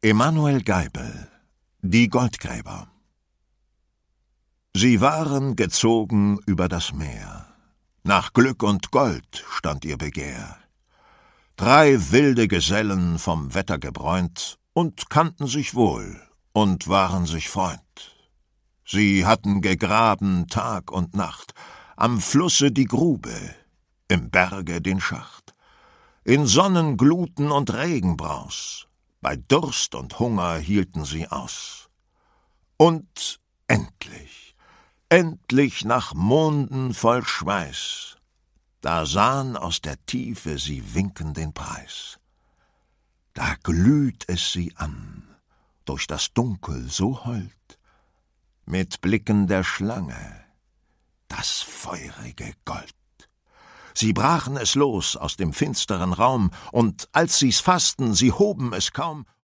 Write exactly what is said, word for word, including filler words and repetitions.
Emanuel Geibel, Die Goldgräber. Sie waren gezogen über das Meer. Nach Glück und Gold stand ihr Begehr. Drei wilde Gesellen vom Wetter gebräunt und kannten sich wohl und waren sich Freund. Sie hatten gegraben Tag und Nacht, am Flusse die Grube, im Berge den Schacht, in Sonnengluten und Regenbraus, bei Durst und Hunger hielten sie aus. Und endlich, endlich nach Monden voll Schweiß, da sahen aus der Tiefe sie winken den Preis. Da glüht es sie an, durch das Dunkel so hold, mit Blicken der Schlange, das feurige Gold. Sie brachen es los aus dem finsteren Raum, und als sie's fassten, sie hoben es kaum,